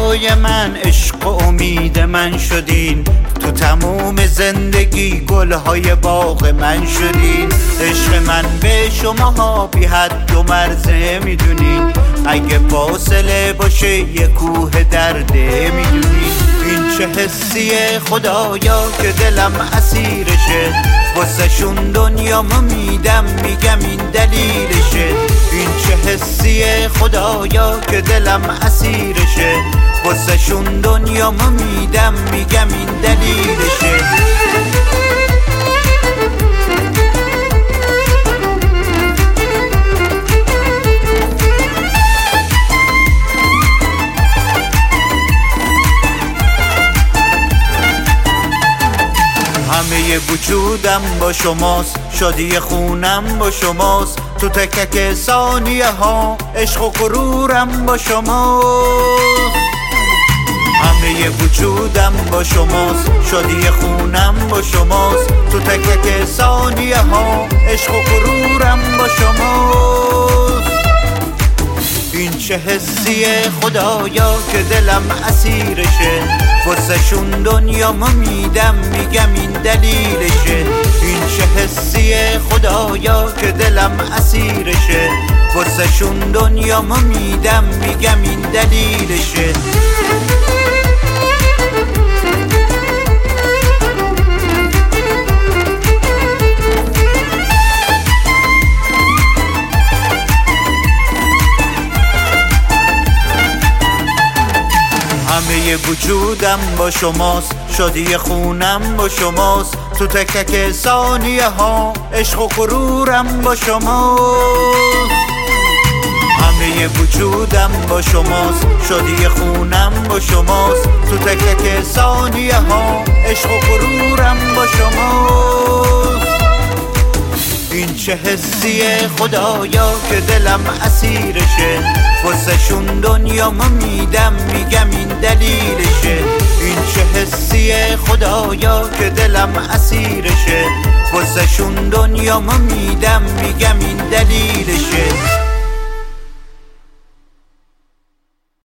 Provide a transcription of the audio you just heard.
برای من عشق و امید من شدین، تو تموم زندگی گلهای باغ من شدین. عشق من به شماها بی حد و مرزه میدونین، اگه فاصله باشه یه کوه درده میدونین. این چه حسیه خدایا که دلم اسیرشه، واسه شون دنیامو میدم میگم این دلیلشه. این چه حسیه خدایا که دلم اسیرشه، واسه شون دنیامو میدم میگم این دلیلشه. همه وجودم با شماست، شادی خونم با شماست، تو تک تک ثانیه ها عشق و غرورم با شماست. همه وجودم با شماست، شادی خونم با شماست، تو تک تک ثانیه ها عشق و غرورم با شماست. این چه حسیه خدایا که دلم اسیرشه، واسه شون دنیامو میدم میگم این دلیلشه. این چه حسیه خدایا که دلم اسیرشه، واسه شون دنیامو میدم میگم این دلیلشه. همه وجودم با شماست، شادی خونم با شماست، تو تک تک ثانیه ها عشق و غرورم با شماست. همه وجودم با شماست، شادی خونم با شماست، تو تک تک ثانیه ها عشق و غرورم با شماست. این چه حسیه خدایا که دلم اسیرشه، واسه شون دنیامو میدم میگم این دلیلشه. این چه حسیه خدایا که دلم اسیرشه، واسه شون دنیامو میدم میگم این دلیلشه.